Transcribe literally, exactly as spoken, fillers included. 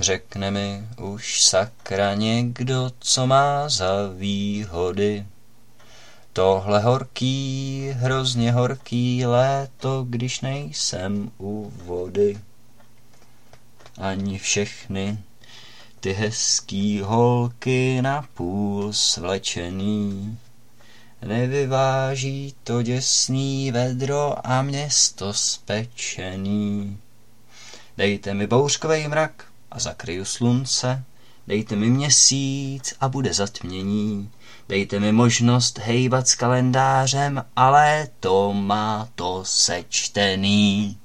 Řekne mi už sakra někdo, co má za výhody. Tohle horký, hrozně horký léto, když nejsem u vody. Ani všechny ty hezký holky napůl svlečený nevyváží to děsný vedro a město spečený. Dejte mi bouřkovej mrak a zakryju slunce, dejte mi měsíc a bude zatmění, dejte mi možnost hejbat s kalendářem, ale to má to sečtený.